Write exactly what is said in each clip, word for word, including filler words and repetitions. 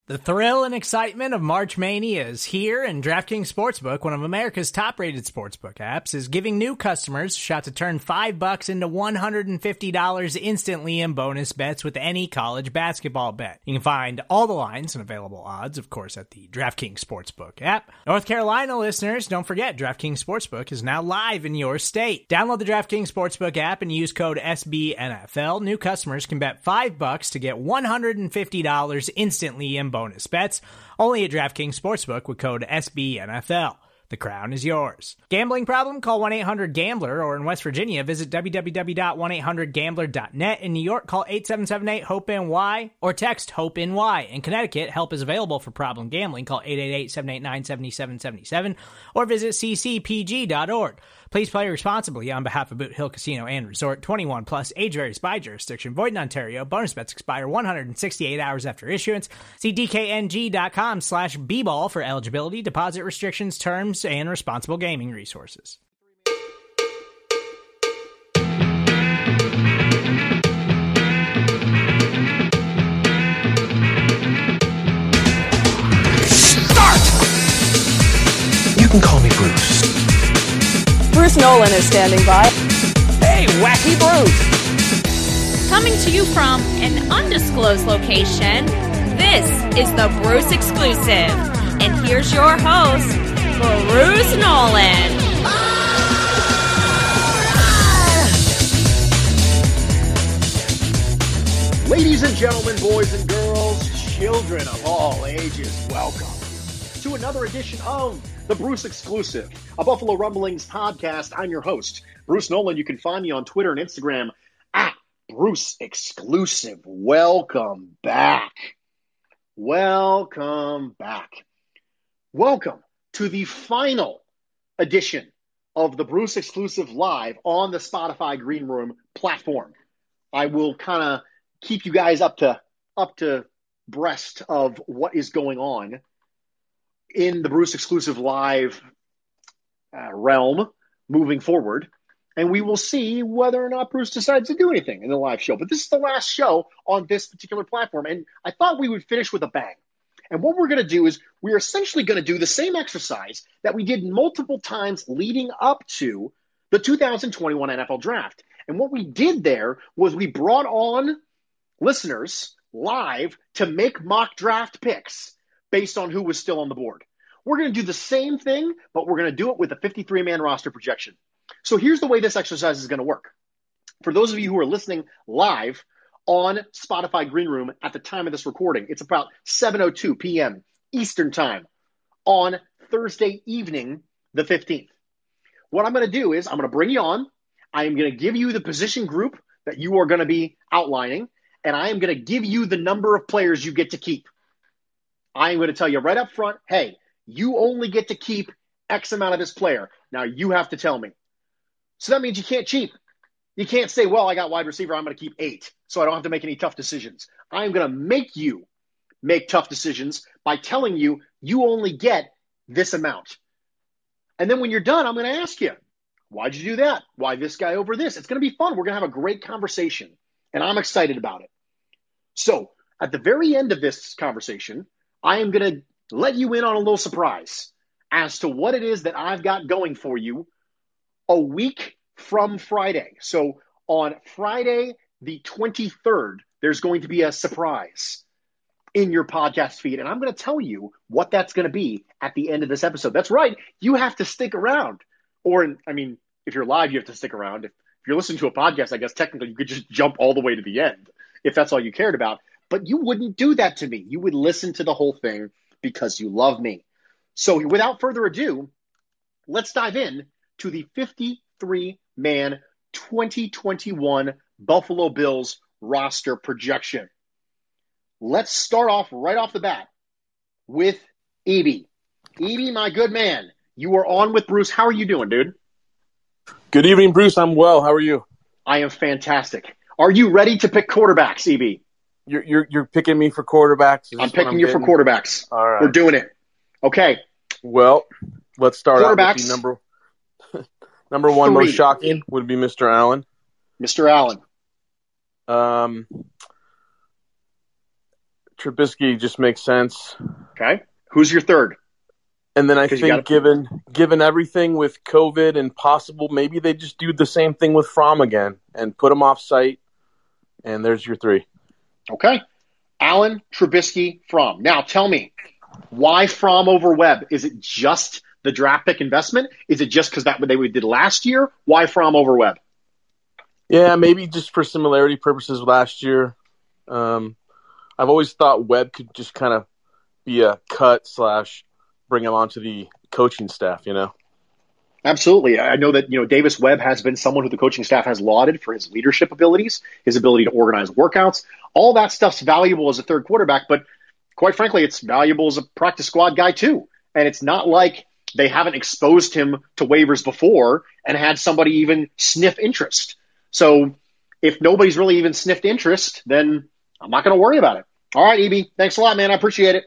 The thrill and excitement of March Mania is here, and DraftKings Sportsbook, one of America's top-rated sportsbook apps, is giving new customers a shot to turn five bucks into one hundred fifty dollars instantly in bonus bets with any college basketball bet. You can find all the lines and available odds, of course, at the DraftKings Sportsbook app. North Carolina listeners, don't forget, DraftKings Sportsbook is now live in your state. Download the DraftKings Sportsbook app and use code S B N F L. New customers can bet five bucks to get one hundred fifty dollars instantly in bonus bets, only at DraftKings Sportsbook with code S B N F L. The crown is yours. Gambling problem? Call one eight hundred gambler, or in West Virginia, visit w w w dot one eight hundred gambler dot net. In New York, call eight seven seven eight hope N Y or text HOPE-NY. In Connecticut, help is available for problem gambling. Call eight eight eight, seven eight nine, seven seven seven seven or visit c c p g dot org. Please play responsibly on behalf of Boot Hill Casino and Resort. twenty-one plus, age varies by jurisdiction. Void in Ontario. Bonus bets expire one hundred sixty-eight hours after issuance. See d k n g dot com slash b ball for eligibility, deposit restrictions, terms, and responsible gaming resources. Start! You can call me Bruce. Bruce Nolan is standing by. Hey, Wacky Bruce! Coming to you from an undisclosed location, this is the Bruce Exclusive. And here's your host, Bruce Nolan. Ladies and gentlemen, boys and girls, children of all ages, welcome to another edition of the Bruce Exclusive, a Buffalo Rumblings podcast. I'm your host, Bruce Nolan. You can find me on Twitter and Instagram at Bruce Exclusive. Welcome back. Welcome back. Welcome to the final edition of the Bruce Exclusive Live on the Spotify Green Room platform. I will kind of keep you guys up to up to breast of what is going on in the Bruce Exclusive Live uh, realm moving forward. And we will see whether or not Bruce decides to do anything in the live show. But this is the last show on this particular platform. And I thought we would finish with a bang. And what we're going to do is we're essentially going to do the same exercise that we did multiple times leading up to the two thousand twenty-one N F L Draft. And what we did there was we brought on listeners live to make mock draft picks based on who was still on the board. We're going to do the same thing, but we're going to do it with a fifty-three man roster projection. So here's the way this exercise is going to work. For those of you who are listening live on Spotify Green Room at the time of this recording, it's about seven oh two p.m. Eastern Time on Thursday evening, the fifteenth. What I'm going to do is I'm going to bring you on. I am going to give you the position group that you are going to be outlining, and I am going to give you the number of players you get to keep. I am going to tell you right up front, hey, you only get to keep X amount of this player. Now you have to tell me. So that means you can't cheat. You can't say, well, I got wide receiver, I'm going to keep eight, so I don't have to make any tough decisions. I am going to make you make tough decisions by telling you you only get this amount. And then when you're done, I'm going to ask you, why'd you do that? Why this guy over this? It's going to be fun. We're going to have a great conversation, and I'm excited about it. So at the very end of this conversation, I am going to let you in on a little surprise as to what it is that I've got going for you a week from Friday. So on Friday, the twenty-third, there's going to be a surprise in your podcast feed. And I'm going to tell you what that's going to be at the end of this episode. That's right. You have to stick around. Or, I mean, if you're live, you have to stick around. If, if you're listening to a podcast, I guess technically you could just jump all the way to the end if that's all you cared about. But you wouldn't do that to me. You would listen to the whole thing because you love me. So without further ado, let's dive in to the fifty-three man twenty twenty-one Buffalo Bills roster projection. Let's start off right off the bat with E B. E B, my good man, you are on with Bruce. How are you doing, dude? Good evening, Bruce. I'm well. How are you? I am fantastic. Are you ready to pick quarterbacks, E B? You're you're, you're picking me for quarterbacks? I'm picking I'm you getting? for quarterbacks. All right. We're doing it. Okay. Well, let's start out with the number number one Three. most shocking would be Mister Allen. Mister Allen. Um, Trubisky just makes sense. Okay. Who's your third? And then I think gotta... given given everything with COVID and possible, maybe they just do the same thing with Fromm again and put him off site. And there's your three. Okay. Allen, Trubisky, Fromm. Now tell me, why Fromm over Webb? Is it just the draft pick investment? Is it just because that's what they did last year? Why Fromm over Webb? Yeah, maybe just for similarity purposes last year. Um, I've always thought Webb could just kind of be a cut slash bring him onto the coaching staff, you know? Absolutely. I know that, you know, Davis Webb has been someone who the coaching staff has lauded for his leadership abilities, his ability to organize workouts. All that stuff's valuable as a third quarterback, but quite frankly, it's valuable as a practice squad guy too. And it's not like they haven't exposed him to waivers before and had somebody even sniff interest. So if nobody's really even sniffed interest, then I'm not going to worry about it. All right, E B, thanks a lot, man. I appreciate it.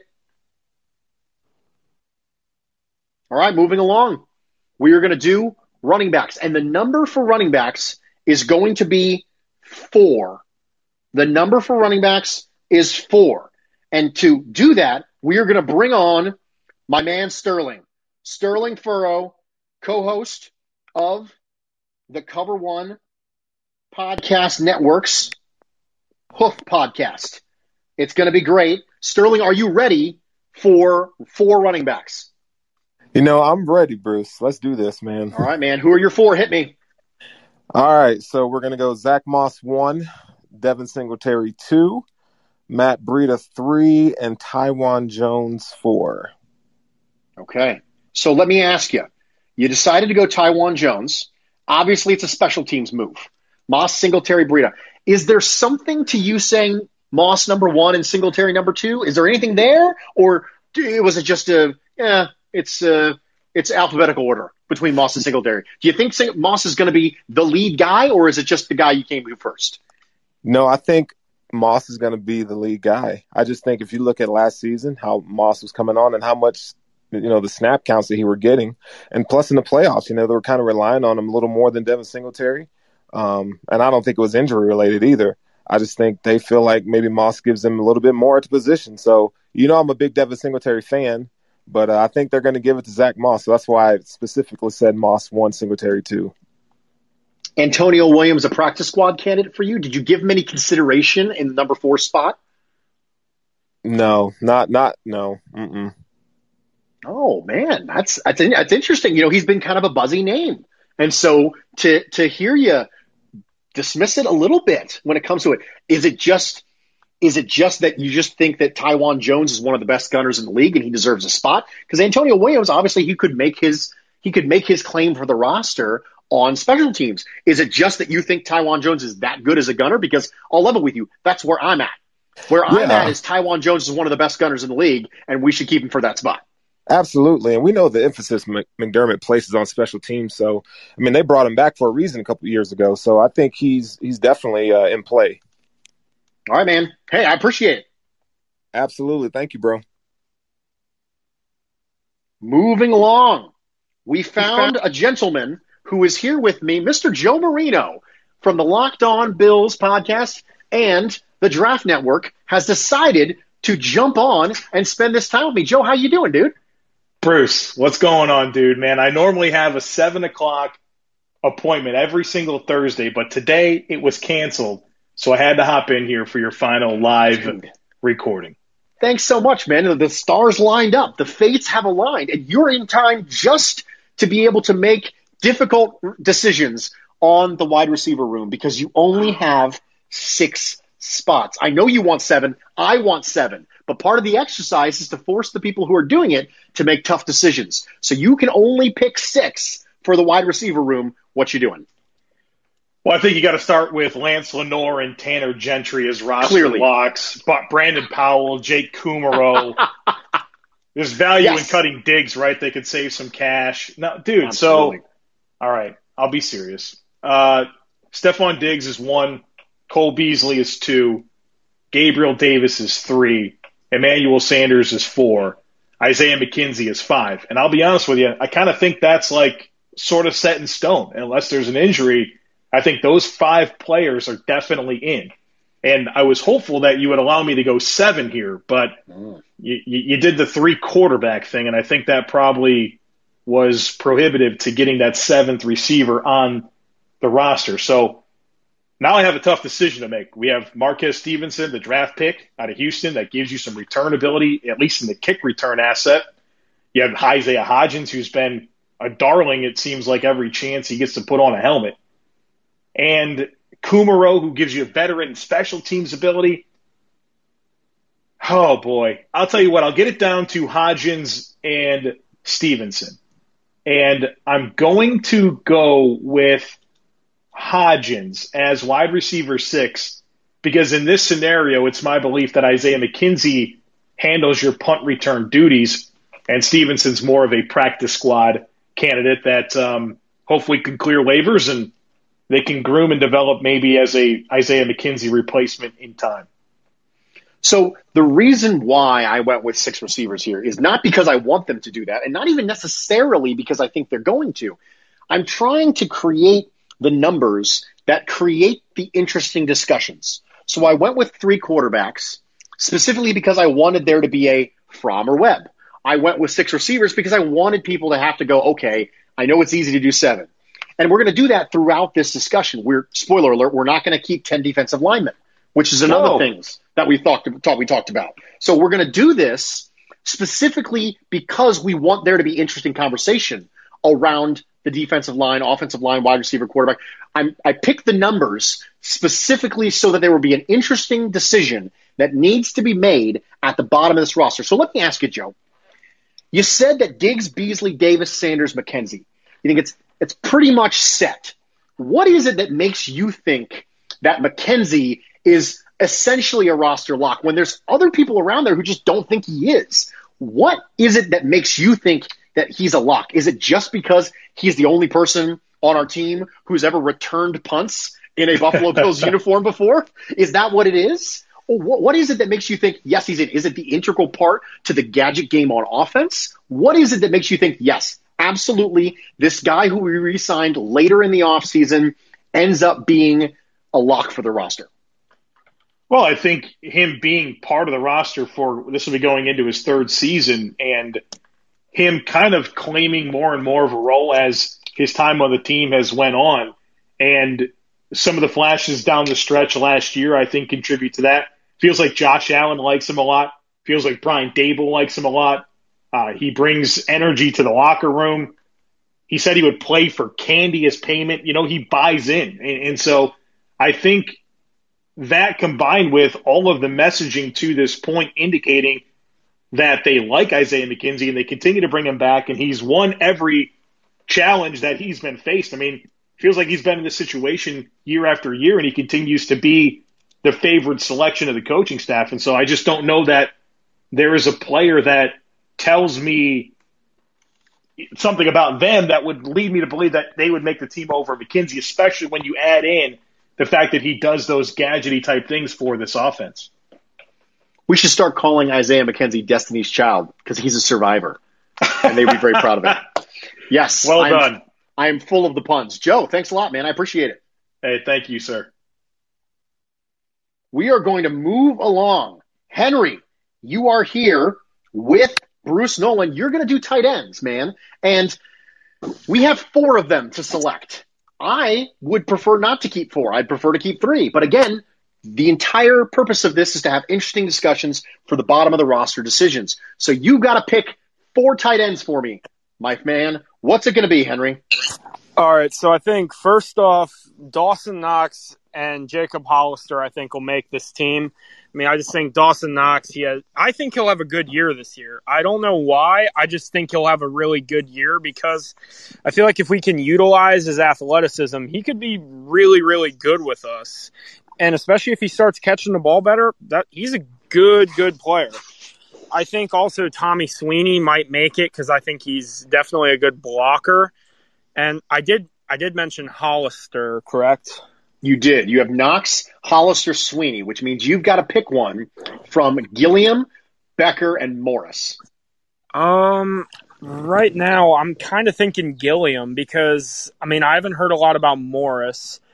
All right, moving along. We are going to do running backs. And the number for running backs is going to be four. The number for running backs is four. And to do that, we are going to bring on my man Sterling. Sterling Furrow, co-host of the Cover One Podcast Network's Hoof Podcast. It's going to be great. Sterling, are you ready for four running backs? You know, I'm ready, Bruce. Let's do this, man. All right, man. Who are your four? Hit me. All right, so we're going to go Zach Moss one, Devin Singletary two, Matt Breida three, and Taiwan Jones four. Okay. So let me ask you. You decided to go Taiwan Jones. Obviously, it's a special teams move. Moss, Singletary, Breida. Is there something to you saying Moss number one and Singletary number two? Is there anything there? Or was it just a, yeah, it's uh, it's alphabetical order between Moss and Singletary? Do you think Sing- Moss is going to be the lead guy, or is it just the guy you came to first? No, I think Moss is going to be the lead guy. I just think if you look at last season, how Moss was coming on and how much, you know, the snap counts that he were getting. And plus in the playoffs, you know, they were kind of relying on him a little more than Devin Singletary. Um, and I don't think it was injury related either. I just think they feel like maybe Moss gives them a little bit more at the position. So, you know, I'm a big Devin Singletary fan, but uh, I think they're going to give it to Zach Moss. So that's why I specifically said Moss one, Singletary two. Antonio Williams, a practice squad candidate for you. Did you give him any consideration in the number four spot? No, not, not, no. Mm-mm. Oh man, that's, that's, that's interesting. You know, he's been kind of a buzzy name. And so to, to hear you dismiss it a little bit when it comes to it, is it just, is it just that you just think that Taiwan Jones is one of the best gunners in the league and he deserves a spot? Because Antonio Williams, obviously he could make his, he could make his claim for the roster on special teams. Is it just that you think Taiwan Jones is that good as a gunner? Because I'll level with you, that's where I'm at. Where yeah. I'm at is Taiwan Jones is one of the best gunners in the league, and we should keep him for that spot. Absolutely, and we know the emphasis McDermott places on special teams. So, I mean, they brought him back for a reason a couple of years ago. So I think he's he's definitely uh, in play. All right, man. Hey, I appreciate it. Absolutely. Thank you, bro. Moving along, we found a gentleman who is here with me, Mister Joe Marino from the Locked On Bills podcast and the Draft Network, has decided to jump on and spend this time with me. Joe, how you doing, dude? Bruce, what's going on, dude, man? I normally have a seven o'clock appointment every single Thursday, but today it was canceled, so I had to hop in here for your final live dude. recording. Thanks so much, man. The stars lined up. The fates have aligned, and you're in time just to be able to make difficult decisions on the wide receiver room because you only have six spots. I know you want seven. I want seven. But part of the exercise is to force the people who are doing it to make tough decisions. So you can only pick six for the wide receiver room. What you doing? Well, I think you got to start with Lance Lenore and Tanner Gentry as roster Clearly. locks. But Brandon Powell, Jake Kumaro. There's value yes. in cutting Diggs, right? They could save some cash. No, dude, Absolutely. so all right, I'll be serious. Uh, Stephon Diggs is one. Cole Beasley is two. Gabriel Davis is three. Emmanuel Sanders is four. Isaiah McKenzie is five. And I'll be honest with you, I kind of think that's like sort of set in stone. Unless there's an injury, I think those five players are definitely in. And I was hopeful that you would allow me to go seven here, but mm. you, you did the three quarterback thing, and I think that probably was prohibitive to getting that seventh receiver on the roster. So now I have a tough decision to make. We have Marquez Stevenson, the draft pick out of Houston, that gives you some return ability, at least in the kick return asset. You have Isaiah Hodgins, who's been a darling, it seems like, every chance he gets to put on a helmet. And Kumaro, who gives you a veteran special teams ability. Oh, boy. I'll tell you what, I'll get it down to Hodgins and Stevenson. And I'm going to go with Hodgins as wide receiver six, because in this scenario, it's my belief that Isaiah McKenzie handles your punt return duties, and Stevenson's more of a practice squad candidate that um, hopefully can clear waivers and they can groom and develop maybe as a Isaiah McKenzie replacement in time. So the reason why I went with six receivers here is not because I want them to do that, and not even necessarily because I think they're going to. I'm trying to create the numbers that create the interesting discussions. So I went with three quarterbacks, specifically because I wanted there to be a Fromm or Webb. I went with six receivers because I wanted people to have to go, okay, I know it's easy to do seven. And we're going to do that throughout this discussion. We're, spoiler alert, we're not going to keep ten defensive linemen, which is another no. things that we thought, thought we talked about. So we're going to do this specifically because we want there to be interesting conversation around the defensive line, offensive line, wide receiver, quarterback. I'm, I picked the numbers specifically so that there will be an interesting decision that needs to be made at the bottom of this roster. So let me ask you, Joe. You said that Diggs, Beasley, Davis, Sanders, McKenzie. You think it's it's pretty much set. What is it that makes you think that McKenzie is essentially a roster lock when there's other people around there who just don't think he is? What is it that makes you think that he's a lock? Is it just because he's the only person on our team who's ever returned punts in a Buffalo Bills uniform before? Is that what it is? What is it that makes you think, yes, he's in? Is it the integral part to the gadget game on offense? What is it that makes you think, yes, absolutely, this guy who we re-signed later in the offseason ends up being a lock for the roster? Well, I think him being part of the roster for – this will be going into his third season, and him kind of claiming more and more of a role as his time on the team has went on. And some of the flashes down the stretch last year, I think, contribute to that. Feels like Josh Allen likes him a lot. Feels like Brian Dable likes him a lot. Uh, he brings energy to the locker room. He said he would play for candy as payment. You know, he buys in. And, and so I think that combined with all of the messaging to this point indicating that they like Isaiah McKenzie and they continue to bring him back, and he's won every challenge that he's been faced. I mean, feels like he's been in this situation year after year, and he continues to be the favored selection of the coaching staff. And so I just don't know that there is a player that tells me something about them that would lead me to believe that they would make the team over McKenzie, especially when you add in the fact that he does those gadgety type things for this offense. We should start calling Isaiah McKenzie Destiny's Child because he's a survivor, and they'd be very proud of it. Yes. Well I'm, done. I am full of the puns. Joe, thanks a lot, man. I appreciate it. Hey, thank you, sir. We are going to move along. Henry, you are here with Bruce Nolan. You're going to do tight ends, man. And we have four of them to select. I would prefer not to keep four. I'd prefer to keep three. But again, the entire purpose of this is to have interesting discussions for the bottom of the roster decisions. So you've got to pick four tight ends for me, my man. What's it going to be, Henry? All right, so I think first off, Dawson Knox and Jacob Hollister, I think, will make this team. I mean, I just think Dawson Knox, he has, I think he'll have a good year this year. I don't know why. I just think he'll have a really good year because I feel like if we can utilize his athleticism, he could be really, really good with us. And especially if he starts catching the ball better, that he's a good, good player. I think also Tommy Sweeney might make it because I think he's definitely a good blocker. And I did I did mention Hollister, correct? You did. You have Knox, Hollister, Sweeney, which means you've got to pick one from Gilliam, Becker, and Morris. Um, right now I'm kind of thinking Gilliam because, I mean, I haven't heard a lot about Morris.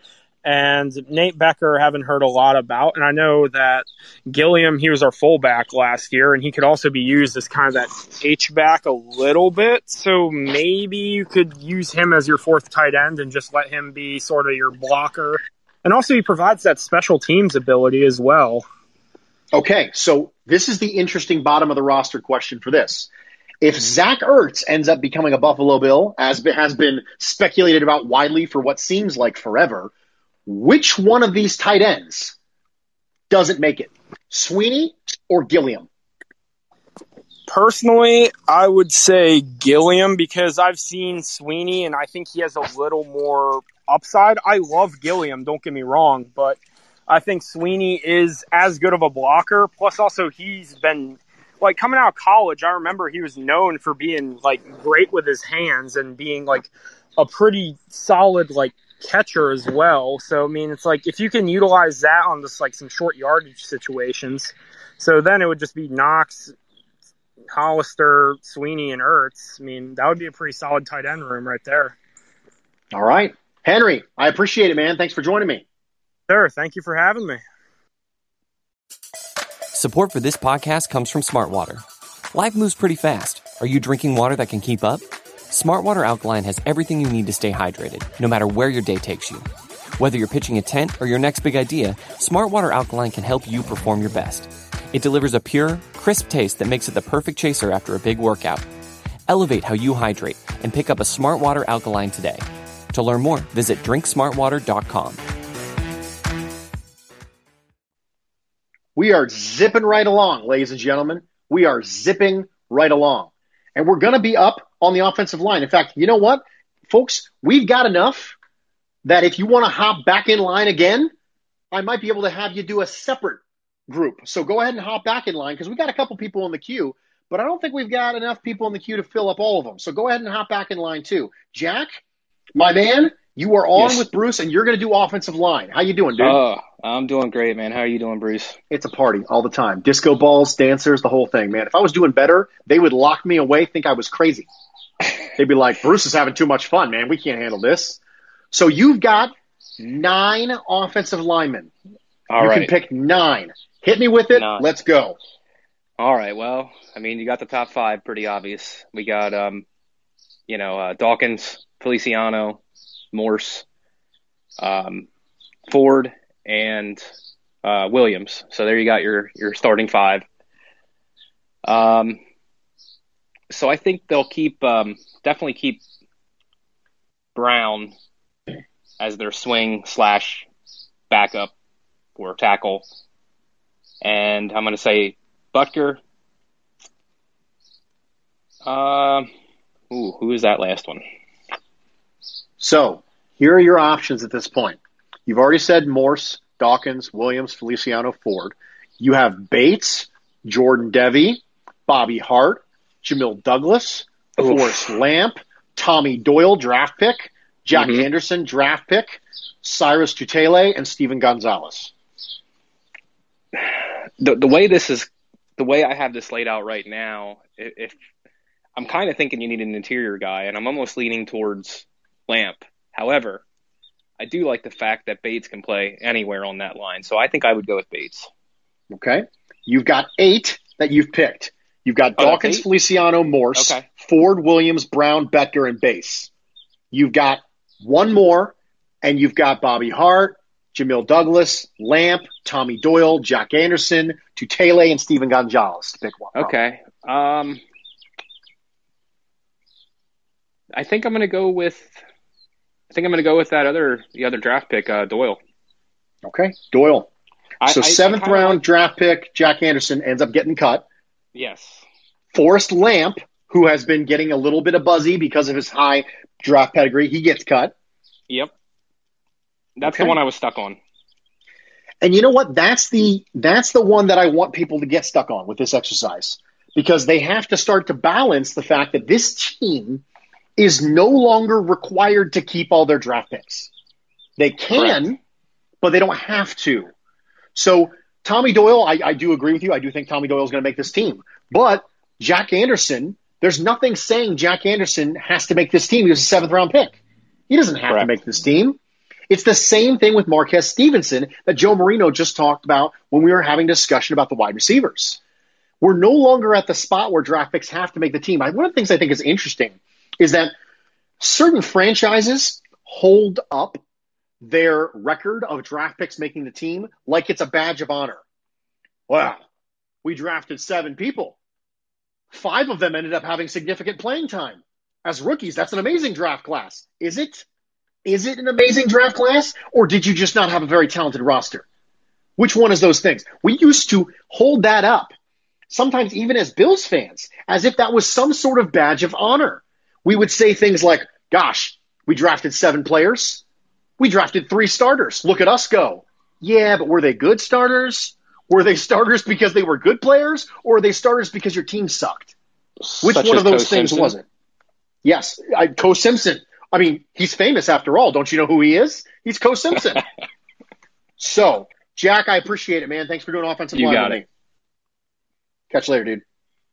and Nate Becker haven't heard a lot about. And I know that Gilliam, he was our fullback last year, and he could also be used as kind of that H-back a little bit. So maybe you could use him as your fourth tight end and just let him be sort of your blocker. And also he provides that special teams ability as well. Okay, so this is the interesting bottom of the roster question for this. If Zach Ertz ends up becoming a Buffalo Bill, as has been speculated about widely for what seems like forever, which one of these tight ends doesn't make it? Sweeney or Gilliam? Personally, I would say Gilliam, because I've seen Sweeney and I think he has a little more upside. I love Gilliam, don't get me wrong, but I think Sweeney is as good of a blocker. Plus also he's been, like, coming out of college, I remember he was known for being, like, great with his hands and being, like, a pretty solid, like, catcher as well. So, I mean, it's like if you can utilize that on just, like, some short yardage situations. So then it would just be Knox, Hollister, Sweeney, and Ertz. I mean, that would be a pretty solid tight end room right there. All right. Henry, I appreciate it, man. Thanks for joining me. Sure. Thank you for having me. Support for this podcast comes from Smartwater. Life moves pretty fast. Are you drinking water that can keep up? Smartwater Alkaline has everything you need to stay hydrated, no matter where your day takes you. Whether you're pitching a tent or your next big idea, Smartwater Alkaline can help you perform your best. It delivers a pure, crisp taste that makes it the perfect chaser after a big workout. Elevate how you hydrate and pick up a Smartwater Alkaline today. To learn more, visit drink smartwater dot com. We are zipping right along, ladies and gentlemen. We are zipping right along. And we're going to be up on the offensive line. In fact, you know what, folks? We've got enough that if you want to hop back in line again, I might be able to have you do a separate group. So go ahead and hop back in line because we got a couple people in the queue, but I don't think we've got enough people in the queue to fill up all of them. So go ahead and hop back in line too. Jack, my man, you are on yes. with Bruce, and you're going to do offensive line. How you doing, dude? Oh, I'm doing great, man. How are you doing, Bruce? It's a party all the time. Disco balls, dancers, the whole thing, man. If I was doing better, they would lock me away, think I was crazy. They'd be like, Bruce is having too much fun, man. We can't handle this. So you've got nine offensive linemen. All you right. can pick nine. Hit me with it. Nine. Let's go. All right. Well, I mean, you got the top five, pretty obvious. We got, um, you know, uh, Dawkins, Feliciano, Morse, um, Ford, and uh, Williams. So there you got your your starting five. Um, so I think they'll keep um, definitely keep Brown as their swing slash backup or tackle, and I'm going to say Butker. Um, uh, ooh, who is that last one? So here are your options at this point. You've already said Morse, Dawkins, Williams, Feliciano, Ford. You have Bates, Jordan Devey, Bobby Hart, Jamil Douglas, Oof. Forrest Lamp, Tommy Doyle, draft pick, Jack mm-hmm. Anderson, draft pick, Cyrus Tutele, and Steven Gonzalez. The the way this is, the way I have this laid out right now, if, if I'm kind of thinking you need an interior guy, and I'm almost leaning towards Lamp. However, I do like the fact that Bates can play anywhere on that line, so I think I would go with Bates. Okay. You've got eight that you've picked. You've got Dawkins, oh, Feliciano, Morse, okay. Ford, Williams, Brown, Becker, and Bass. You've got one more, and you've got Bobby Hart, Jamil Douglas, Lamp, Tommy Doyle, Jack Anderson, Tutele, and Steven Gonzalez to pick one. Okay. Um, I think I'm going to go with I think I'm going to go with that other the other draft pick, uh, Doyle. Okay, Doyle. I, so I, seventh I round like... draft pick, Jack Anderson ends up getting cut. Yes. Forrest Lamp, who has been getting a little bit of buzzy because of his high draft pedigree, he gets cut. Yep. That's okay. the one I was stuck on. And you know what? That's the that's the one that I want people to get stuck on with this exercise, because they have to start to balance the fact that this team is no longer required to keep all their draft picks. They can, Correct. But they don't have to. So Tommy Doyle, I, I do agree with you. I do think Tommy Doyle is going to make this team. But Jack Anderson, there's nothing saying Jack Anderson has to make this team. He was a seventh round pick. He doesn't have Correct. to make this team. It's the same thing with Marquez Stevenson that Joe Marino just talked about when we were having discussion about the wide receivers. We're no longer at the spot where draft picks have to make the team. One of the things I think is interesting is that certain franchises hold up their record of draft picks making the team like it's a badge of honor. Wow, we drafted seven people. Five of them ended up having significant playing time as rookies. That's an amazing draft class. Is it? Is it an amazing draft class? Or did you just not have a very talented roster? Which one is those things? We used to hold that up, sometimes even as Bills fans, as if that was some sort of badge of honor. We would say things like, gosh, we drafted seven players. We drafted three starters. Look at us go. Yeah, but were they good starters? Were they starters because they were good players? Or were they starters because your team sucked? Which Such one as of those Coach things Simpson? was it? Yes, I, Co Simpson. I mean, he's famous after all. Don't you know who he is? He's Co Simpson. So, Jack, I appreciate it, man. Thanks for doing offensive You line got with it. me. Catch you later, dude.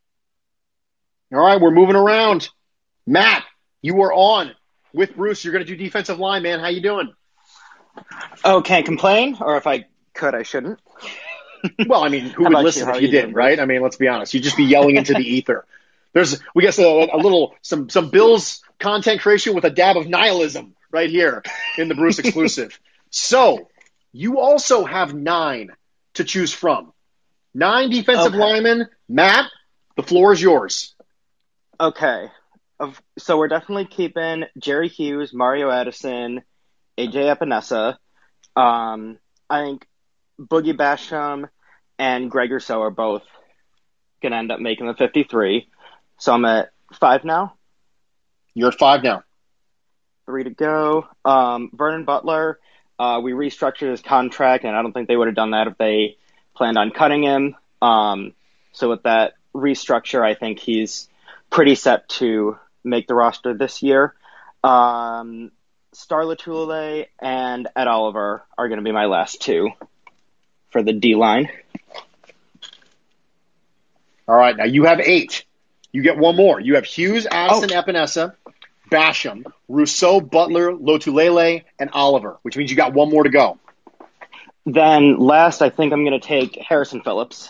All right, we're moving around. Matt, you are on with Bruce. You're going to do defensive line, man. How you doing? Oh, can't complain? Or if I could, I shouldn't. Well, I mean, who How would about listen you? How if are you you did, doing, right? I mean, let's be honest. You'd just be yelling into the ether. There's, we guess, a, a little, some, some Bills content creation with a dab of nihilism right here in the Bruce exclusive. So, you also have nine to choose from. Nine defensive Okay. linemen. Matt, the floor is yours. Okay. Of, so we're definitely keeping Jerry Hughes, Mario Addison, A J Epinesa. Um, I think Boogie Basham and Greg Rousseau are both going to end up making the fifty-three. So I'm at five now. You're at five now. Three to go. Um, Vernon Butler, uh, we restructured his contract, and I don't think they would have done that if they planned on cutting him. Um, so with that restructure, I think he's pretty set to make the roster this year. Um, Star Latulele and Ed Oliver are going to be my last two for the D-line. All right, now you have eight. You get one more. You have Hughes, Addison, Oh. Epinesa, Basham, Rousseau, Butler, Lotulele, and Oliver, which means you got one more to go. Then last, I think I'm going to take Harrison Phillips.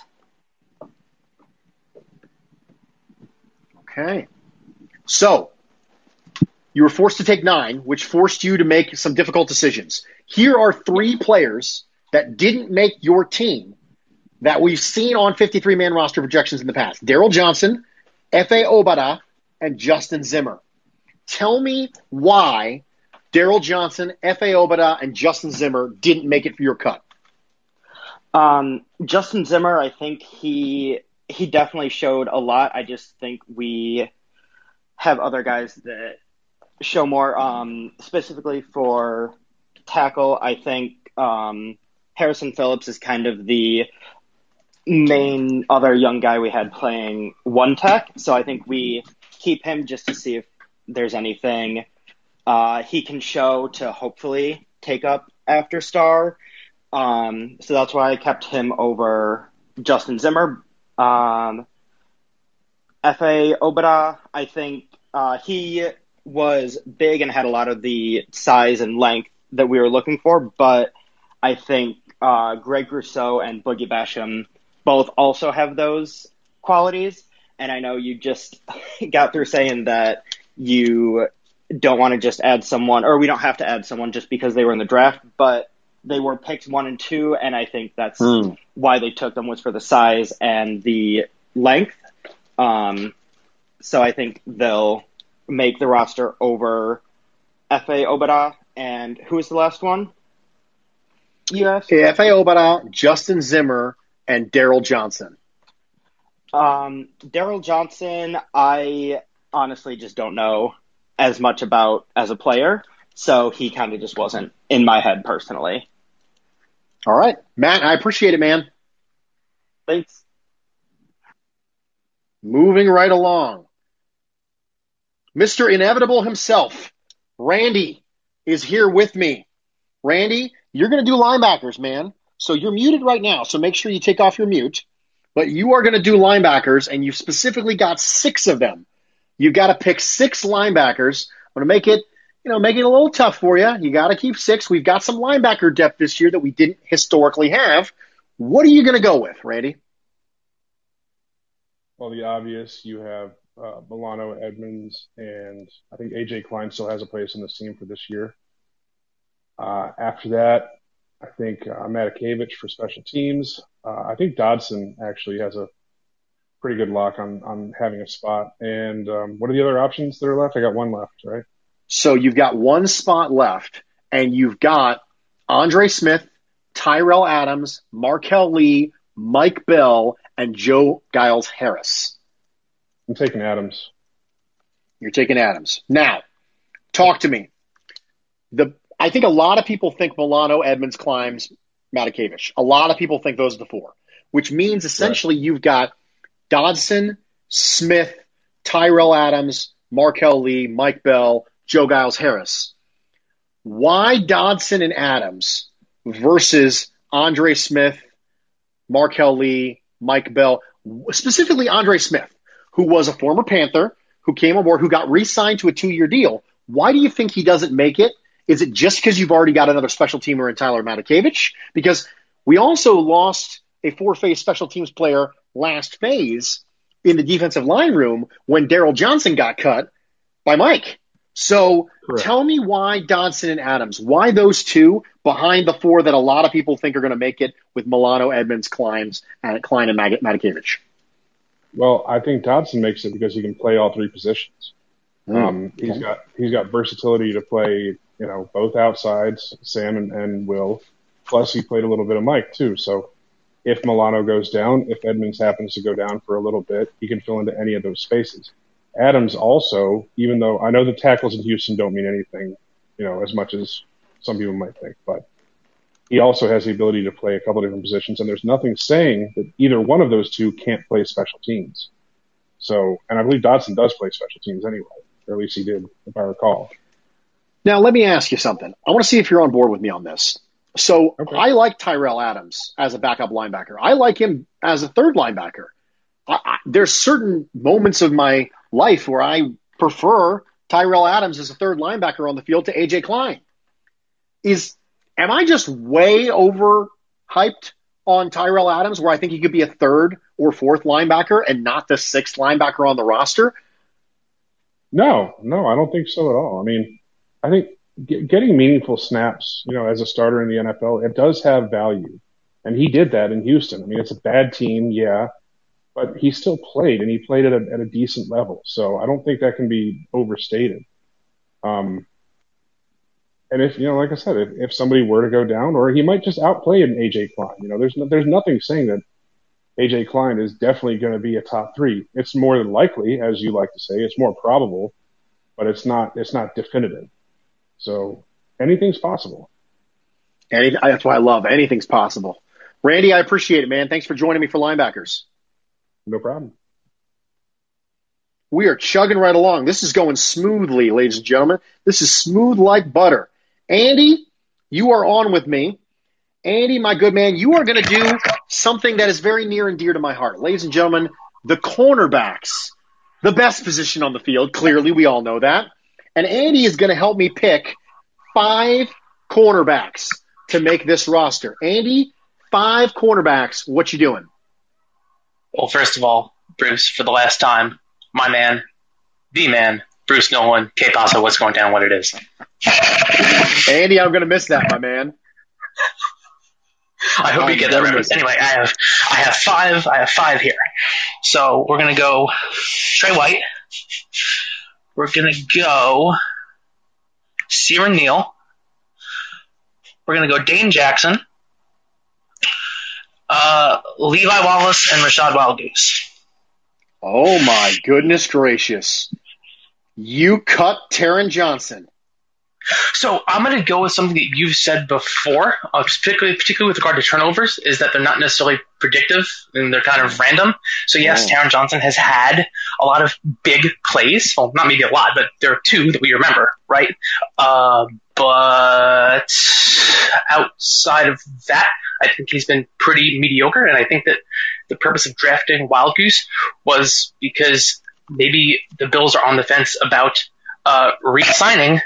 Okay. So, you were forced to take nine, which forced you to make some difficult decisions. Here are three players that didn't make your team that we've seen on fifty-three man roster projections in the past. Daryl Johnson, F A Obada, and Justin Zimmer. Tell me why Daryl Johnson, F A Obada, and Justin Zimmer didn't make it for your cut. Um, Justin Zimmer, I think he he definitely showed a lot. I just think we have other guys that show more. Um, specifically for tackle, I think um, Harrison Phillips is kind of the main other young guy we had playing one tech. So I think we keep him just to see if there's anything uh, he can show to hopefully take up after Star. Um, so that's why I kept him over Justin Zimmer. Um, F A Obada, I think uh, he was big and had a lot of the size and length that we were looking for, but I think uh, Greg Rousseau and Boogie Basham both also have those qualities. And I know you just got through saying that you don't want to just add someone, or we don't have to add someone just because they were in the draft, but they were picked one and two, and I think that's Mm. why they took them was for the size and the length. Um, so I think they'll make the roster over F A Obada. And who was the last one? You asked? F A Obada, Justin Zimmer, and Daryl Johnson. Um, Daryl Johnson, I honestly just don't know as much about as a player, so he kind of just wasn't in my head personally. All right. Matt, I appreciate it, man. Thanks. Moving right along. Mister Inevitable himself, Randy, is here with me. Randy, you're going to do linebackers, man. So you're muted right now, so make sure you take off your mute. But you are going to do linebackers, and you've specifically got six of them. You've got to pick six linebackers. I'm going to make it you know, making it a little tough for you. You got to keep six. We've got some linebacker depth this year that we didn't historically have. What are you going to go with, Randy? Well, the obvious, you have uh, Milano, Edmonds, and I think A J Klein still has a place on this team for this year. Uh, after that, I think uh, Matakevich for special teams. Uh, I think Dodson actually has a pretty good lock on, on having a spot. And um, what are the other options that are left? I got one left, right? So you've got one spot left, and you've got Andre Smith, Tyrell Adams, Markel Lee, Mike Bell, and Joe Giles Harris. I'm taking Adams. You're taking Adams. Now, talk to me. The I think a lot of people think Milano, Edmonds, Climbs, Matakevich. A lot of people think those are the four, which means essentially right. You've got Dodson, Smith, Tyrell Adams, Markel Lee, Mike Bell, Joe Giles Harris. Why Dodson and Adams versus Andre Smith, Markel Lee, Mike Bell, specifically Andre Smith, who was a former Panther, who came aboard, who got re-signed to a two-year deal? Why do you think he doesn't make it? Is it just because you've already got another special teamer in Tyler Matakevich? Because we also lost a four-phase special teams player last phase in the defensive line room when Daryl Johnson got cut by Mike. So Correct. Tell me why Dodson and Adams, why those two behind the four that a lot of people think are going to make it with Milano, Edmonds, Kleins, and Klein and Matakevich? Well, I think Dodson makes it because he can play all three positions. Mm, um, he's okay. got he's got versatility to play, you know, both outsides, Sam and, and Will. Plus, he played a little bit of Mike too. So, if Milano goes down, if Edmonds happens to go down for a little bit, he can fill into any of those spaces. Adams also, even though I know the tackles in Houston don't mean anything, you know, as much as some people might think, but he also has the ability to play a couple different positions, and there's nothing saying that either one of those two can't play special teams. So, and I believe Dodson does play special teams anyway, or at least he did, if I recall. Now, let me ask you something. I want to see if you're on board with me on this. So, okay. I like Tyrell Adams as a backup linebacker. I like him as a third linebacker. I, I, there's certain moments of my life where I prefer Tyrell Adams as a third linebacker on the field to A J Klein. Is am I just way overhyped on Tyrell Adams where I think he could be a third or fourth linebacker and not the sixth linebacker on the roster? No, no, I don't think so at all. I mean, I think get, getting meaningful snaps, you know, as a starter in the N F L, it does have value. And he did that in Houston. I mean, it's a bad team, yeah, but he still played, and he played at a, at a decent level. So I don't think that can be overstated. Um, and if, you know, like I said, if, if somebody were to go down, or he might just outplay an A J Klein, you know, there's no, there's nothing saying that A J Klein is definitely going to be a top three. It's more than likely, as you like to say, it's more probable, but it's not, it's not definitive. So anything's possible. Any, that's why I love anything's possible. Randy, I appreciate it, man. Thanks for joining me for Linebackers. No problem. We are chugging right along. This is going smoothly, ladies and gentlemen. This is smooth like butter. Andy, you are on with me. Andy, my good man, you are going to do something that is very near and dear to my heart. Ladies and gentlemen, the cornerbacks, the best position on the field. Clearly, we all know that. And Andy is going to help me pick five cornerbacks to make this roster. Andy, five cornerbacks. What you doing? Well, first of all, Bruce, for the last time, my man, the man, Bruce Nolan, K Pasa, what's going down, what it is. Andy, I'm going to miss that, my man. I hope I'm you get that reference. Anyway, I have I have five. I have five here. So we're going to go Trey White. We're going to go Siran Neal. We're going to go Dane Jackson. Uh, Levi Wallace and Rashad Wildgoose. Oh, my goodness gracious. You cut Taron Johnson. So I'm going to go with something that you've said before, uh, particularly, particularly with regard to turnovers, is that they're not necessarily predictive and they're kind of random. So, yes, oh. Taron Johnson has had a lot of big plays. Well, not maybe a lot, but there are two that we remember, right? Uh, but outside of that, I think he's been pretty mediocre, and I think that the purpose of drafting Wildgoose was because maybe the Bills are on the fence about uh, re-signing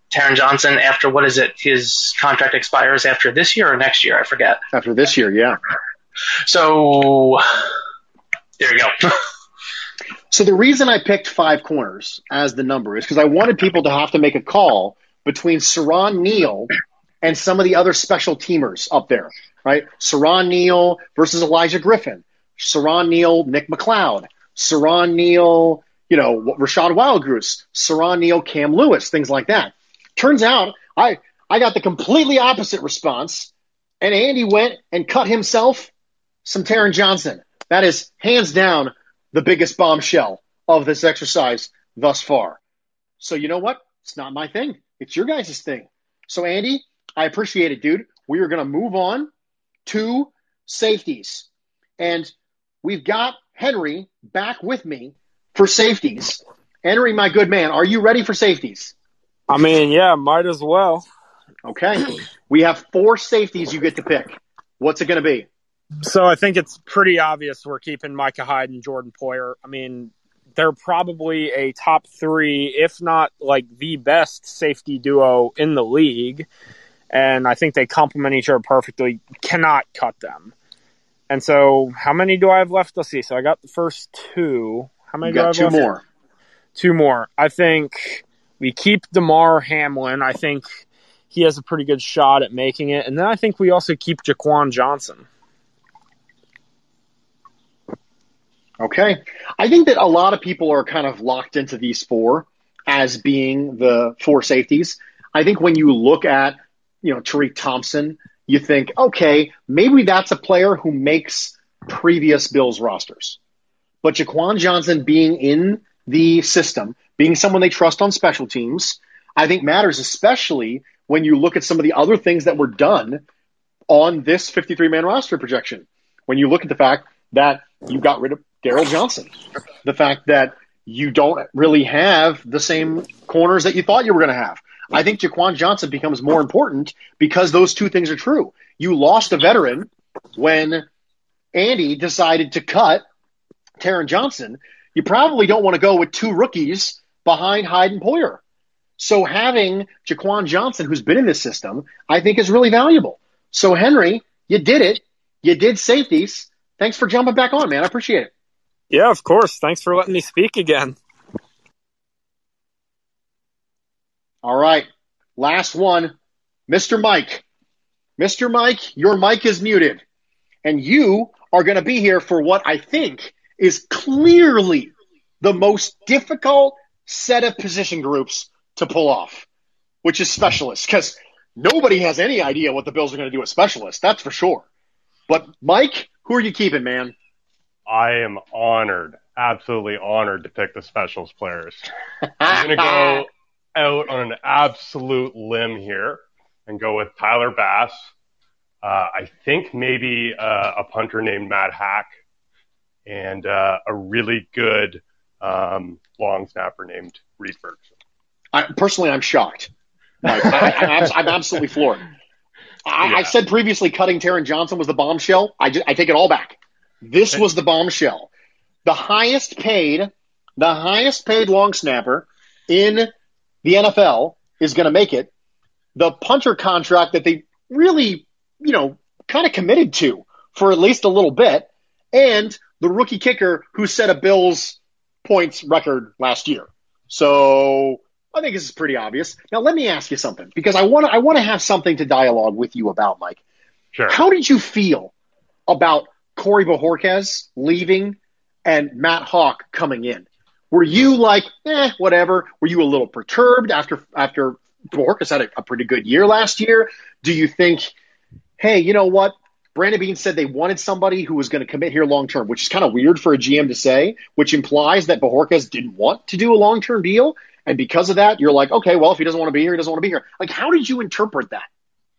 Taron Johnson after, what is it, his contract expires after this year or next year? I forget. After this year, yeah. So there you go. So the reason I picked five corners as the number is because I wanted people to have to make a call between Saron Neal and some of the other special teamers up there, right? Saron Neal versus Elijah Griffin. Saron Neal, Nick McLeod. Saron Neal, you know, Rashad Wildgoose. Saron Neal, Cam Lewis, things like that. Turns out I, I got the completely opposite response, and Andy went and cut himself some Taron Johnson. That is hands down the biggest bombshell of this exercise thus far. So you know what? It's not my thing. It's your guys' thing. So Andy, I appreciate it, dude. We are going to move on to safeties. And we've got Henry back with me for safeties. Henry, my good man, are you ready for safeties? I mean, yeah, might as well. Okay. We have four safeties you get to pick. What's it going to be? So I think it's pretty obvious we're keeping Micah Hyde and Jordan Poyer. I mean, they're probably a top three, if not like the best safety duo in the league. And I think they complement each other perfectly. Cannot cut them. And so how many do I have left? Let's see. So I got the first two. How many You do I got have two left? more. Two more. I think we keep DeMar Hamlin. I think he has a pretty good shot at making it. And then I think we also keep Jaquan Johnson. Okay. I think that a lot of people are kind of locked into these four as being the four safeties. I think when you look at, you know, Tariq Thompson, you think, okay, maybe that's a player who makes previous Bills rosters. But Jaquan Johnson being in the system, being someone they trust on special teams, I think matters, especially when you look at some of the other things that were done on this fifty-three man roster projection. When you look at the fact that you got rid of Daryl Johnson, the fact that you don't really have the same corners that you thought you were going to have. I think Jaquan Johnson becomes more important because those two things are true. You lost a veteran when Andy decided to cut Taron Johnson. You probably don't want to go with two rookies behind Hyde and Poyer. So having Jaquan Johnson, who's been in this system, I think is really valuable. So Henry, you did it. You did safeties. Thanks for jumping back on, man. I appreciate it. Yeah, of course. Thanks for letting me speak again. All right. Last one, Mister Mike. Mister Mike, your mic is muted. And you are going to be here for what I think is clearly the most difficult set of position groups to pull off, which is specialists. Because nobody has any idea what the Bills are going to do with specialists. That's for sure. But, Mike, who are you keeping, man? I am honored, absolutely honored to pick the specials players. I'm going to go out on an absolute limb here and go with Tyler Bass. Uh, I think maybe uh, a punter named Matt Hack and uh, a really good um, long snapper named Reed Ferguson. I, personally, I'm shocked. Like, I, I'm, I'm absolutely floored. I, Yeah. I said previously cutting Taron Johnson was the bombshell. I, just, I take it all back. This was the bombshell. The highest paid, the highest paid long snapper in the N F L is going to make it. The punter contract that they really, you know, kind of committed to for at least a little bit, and the rookie kicker who set a Bills points record last year. So I think this is pretty obvious. Now let me ask you something, because I want to I want to have something to dialogue with you about, Mike. Sure. How did you feel about Corey Bojorquez leaving and Matt Hawk coming in? Were you like, eh, whatever? Were you a little perturbed after after Bojorquez had a, a pretty good year last year? Do you think, hey, you know what? Brandon Beane said they wanted somebody who was going to commit here long term, which is kind of weird for a G M to say, which implies that Bojorquez didn't want to do a long term deal. And because of that, you're like, okay, well, if he doesn't want to be here, he doesn't want to be here. Like, how did you interpret that?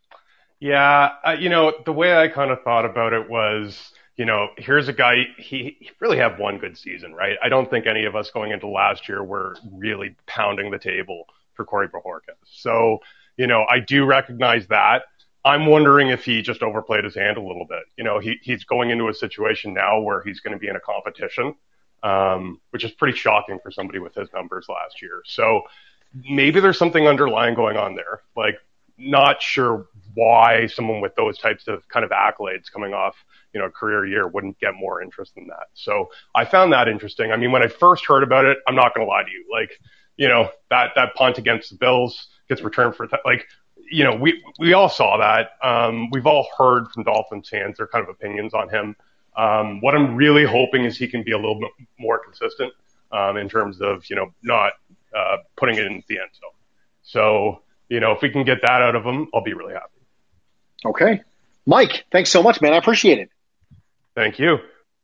Yeah, uh, you know, the way I kind of thought about it was, you know, here's a guy, he, he really had one good season, right? I don't think any of us going into last year were really pounding the table for Corey Bojorquez. So, you know, I do recognize that. I'm wondering if he just overplayed his hand a little bit. You know, he, he's going into a situation now where he's going to be in a competition, um, which is pretty shocking for somebody with his numbers last year. So, maybe there's something underlying going on there. Like, not sure why someone with those types of kind of accolades coming off, you know, a career year wouldn't get more interest in that. So I found that interesting. I mean, when I first heard about it, I'm not going to lie to you. Like, you know, that, that punt against the Bills gets returned for, like, you know, we, we all saw that. Um, we've all heard from Dolphins fans their kind of opinions on him. Um, what I'm really hoping is he can be a little bit more consistent, um, in terms of, you know, not, uh, putting it in the end zone. So, you know, if we can get that out of him, I'll be really happy. Okay. Mike, thanks so much, man. I appreciate it. Thank you.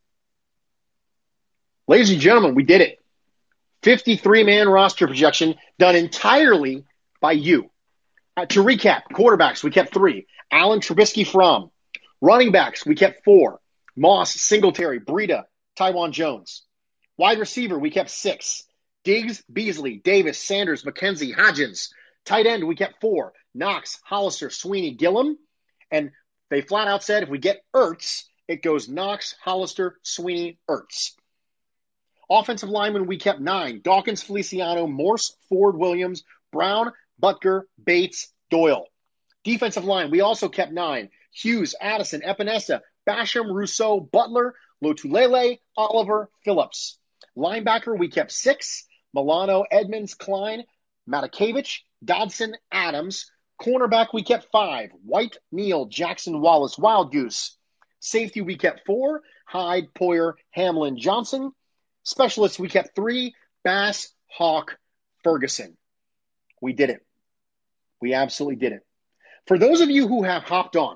Ladies and gentlemen, we did it. fifty-three man roster projection done entirely by you. Uh, to recap, quarterbacks, we kept three. Allen Trubisky from. Running backs, we kept four. Moss, Singletary, Breida, Tywan Jones. Wide receiver, we kept six. Diggs, Beasley, Davis, Sanders, McKenzie, Hodgins. Tight end, we kept four. Knox, Hollister, Sweeney, Gillum. And they flat out said if we get Ertz, it goes Knox, Hollister, Sweeney, Ertz. Offensive linemen, we kept nine. Dawkins, Feliciano, Morse, Ford, Williams, Brown, Butker, Bates, Doyle. Defensive line, we also kept nine. Hughes, Addison, Epinesa, Basham, Rousseau, Butler, Lotulele, Oliver, Phillips. Linebacker, we kept six. Milano, Edmonds, Klein, Matakevich, Dodson, Adams. Cornerback, we kept five. White, Neal, Jackson, Wallace, Wild Goose. Safety, we kept four. Hyde, Poyer, Hamlin, Johnson. Specialists, we kept three. Bass, Hawk, Ferguson. We did it. We absolutely did it. For those of you who have hopped on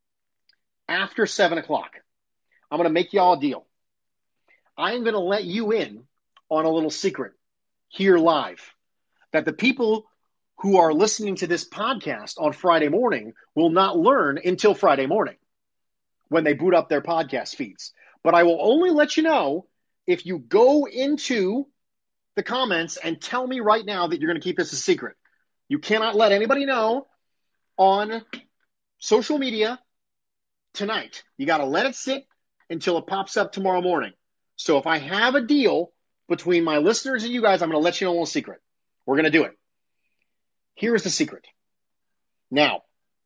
after seven o'clock, I'm going to make y'all a deal. I'm going to let you in on a little secret here live that the people who are listening to this podcast on Friday morning will not learn until Friday morning when they boot up their podcast feeds. But I will only let you know if you go into the comments and tell me right now that you're going to keep this a secret. You cannot let anybody know on social media tonight. You got to let it sit until it pops up tomorrow morning. So if I have a deal between my listeners and you guys, I'm going to let you know a little secret. We're going to do it. Here's the secret. Now,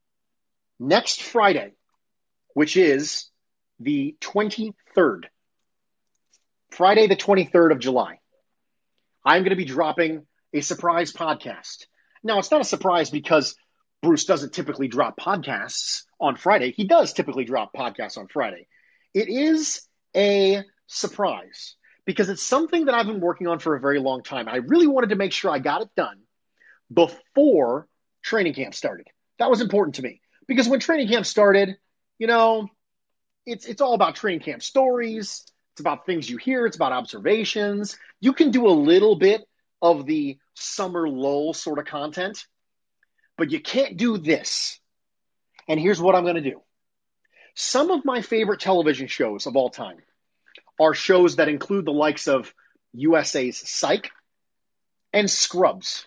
next Friday, which is the twenty-third, Friday the twenty-third of July, I'm going to be dropping a surprise podcast. Now, it's not a surprise because Bruce doesn't typically drop podcasts on Friday. He does typically drop podcasts on Friday. It is a surprise because it's something that I've been working on for a very long time. I really wanted to make sure I got it done before training camp started. That was important to me because when training camp started, you know, it's it's all about training camp stories. It's about things you hear. It's about observations. You can do a little bit of the summer lull sort of content, but you can't do this. And here's what I'm going to do. Some of my favorite television shows of all time are shows that include the likes of U S A's Psych and Scrubs.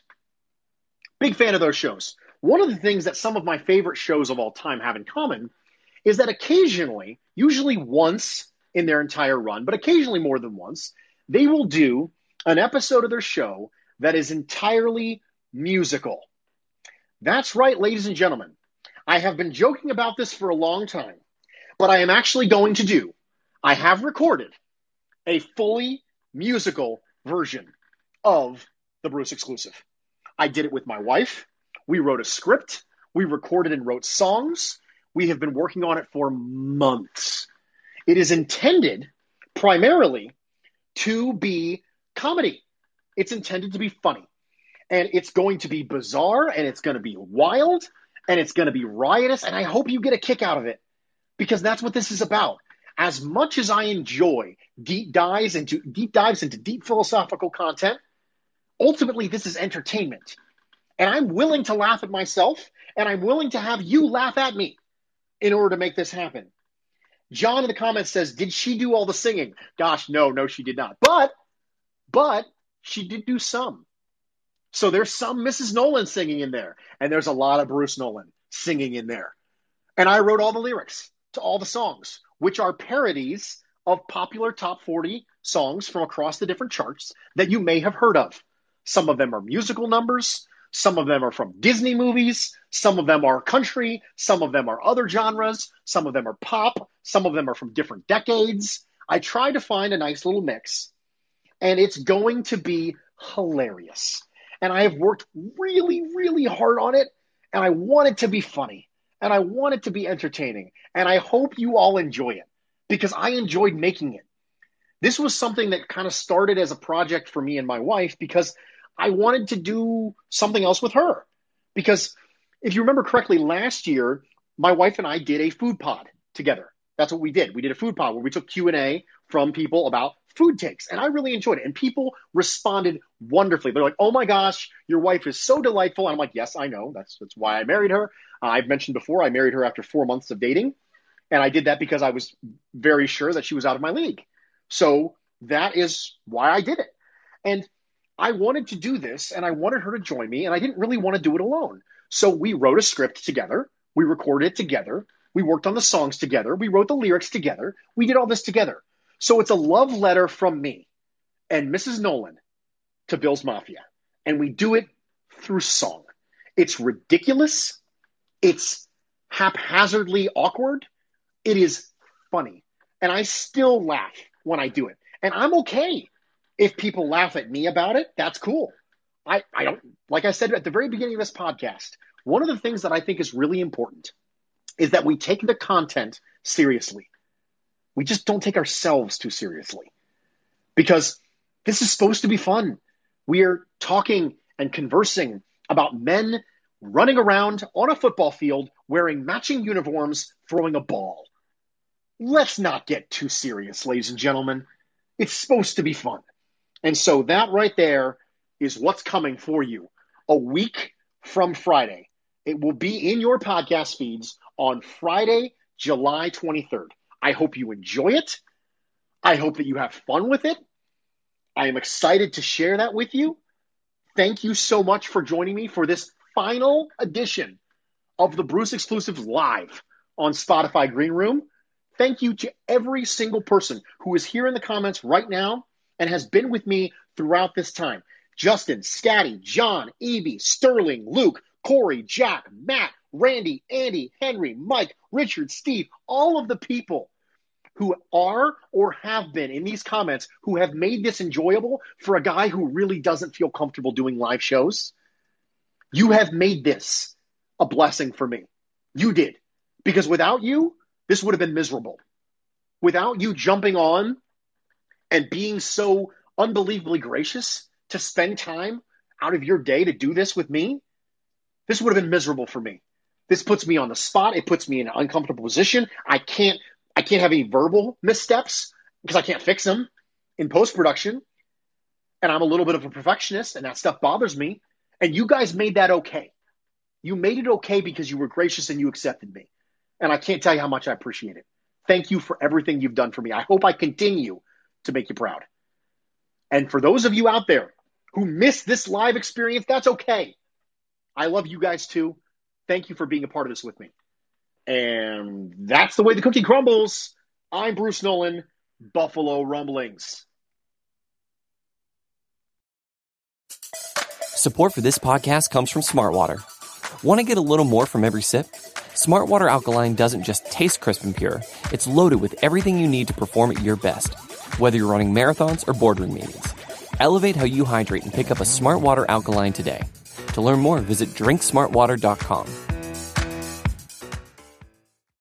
Big fan of those shows. One of the things that some of my favorite shows of all time have in common is that occasionally, usually once in their entire run, but occasionally more than once, they will do an episode of their show that is entirely musical. That's right, ladies and gentlemen. I have been joking about this for a long time, but I am actually going to do, I have recorded a fully musical version of the Bruce Exclusive. I did it with my wife. We wrote a script. We recorded and wrote songs. We have been working on it for months. It is intended primarily to be comedy. It's intended to be funny. And it's going to be bizarre, and it's going to be wild, and it's going to be riotous, and I hope you get a kick out of it because that's what this is about. As much as I enjoy deep dives into deep dives into deep philosophical content, ultimately this is entertainment. And I'm willing to laugh at myself, and I'm willing to have you laugh at me in order to make this happen. John in the comments says, did she do all the singing? Gosh, no, no, she did not. But, but she did do some. So there's some Missus Nolan singing in there, and there's a lot of Bruce Nolan singing in there. And I wrote all the lyrics to all the songs, which are parodies of popular top forty songs from across the different charts that you may have heard of. Some of them are musical numbers. Some of them are from Disney movies. Some of them are country. Some of them are other genres. Some of them are pop. Some of them are from different decades. I tried to find a nice little mix, and it's going to be hilarious. And I have worked really, really hard on it, and I want it to be funny, and I want it to be entertaining, and I hope you all enjoy it because I enjoyed making it. This was something that kind of started as a project for me and my wife because I wanted to do something else with her. Because if you remember correctly, last year, my wife and I did a food pod together. That's what we did. We did a food pod where we took Q and A from people about food takes. And I really enjoyed it. And people responded wonderfully. They're like, oh my gosh, your wife is so delightful. And I'm like, yes, I know. That's, that's why I married her. Uh, I've mentioned before, I married her after four months of dating. And I did that because I was very sure that she was out of my league. So that is why I did it. And I wanted to do this, and I wanted her to join me, and I didn't really want to do it alone. So we wrote a script together. We recorded it together. We worked on the songs together. We wrote the lyrics together. We did all this together. So it's a love letter from me and Missus Nolan to Bills Mafia. And we do it through song. It's ridiculous. It's haphazardly awkward. It is funny. And I still laugh when I do it. And I'm okay if people laugh at me about it. That's cool. I, I don't, like I said at the very beginning of this podcast, one of the things that I think is really important is that we take the content seriously. We just don't take ourselves too seriously because this is supposed to be fun. We are talking and conversing about men running around on a football field wearing matching uniforms, throwing a ball. Let's not get too serious, ladies and gentlemen. It's supposed to be fun. And so that right there is what's coming for you a week from Friday. It will be in your podcast feeds on Friday, July twenty-third. I hope you enjoy it. I hope that you have fun with it. I am excited to share that with you. Thank you so much for joining me for this final edition of the Bruce Exclusive Live on Spotify Green Room. Thank you to every single person who is here in the comments right now and has been with me throughout this time. Justin, Scatty, John, Evie, Sterling, Luke, Corey, Jack, Matt, Randy, Andy, Henry, Mike, Richard, Steve, all of the people who are or have been in these comments who have made this enjoyable for a guy who really doesn't feel comfortable doing live shows. You have made this a blessing for me. You did. Because without you, this would have been miserable. Without you jumping on and being so unbelievably gracious to spend time out of your day to do this with me, this would have been miserable for me. This puts me on the spot. It puts me in an uncomfortable position. I can't, I can't have any verbal missteps because I can't fix them in post-production. And I'm a little bit of a perfectionist and that stuff bothers me. And you guys made that okay. You made it okay because you were gracious and you accepted me. And I can't tell you how much I appreciate it. Thank you for everything you've done for me. I hope I continue to make you proud. And for those of you out there who missed this live experience, that's okay. I love you guys too. Thank you for being a part of this with me. And that's the way the cookie crumbles. I'm Bruce Nolan, Buffalo Rumblings. Support for this podcast comes from Smartwater. Want to get a little more from every sip? Smartwater Alkaline doesn't just taste crisp and pure. It's loaded with everything you need to perform at your best. Whether you're running marathons or boardroom meetings, elevate how you hydrate and pick up a Smartwater Alkaline today. To learn more, visit drink smart water dot com.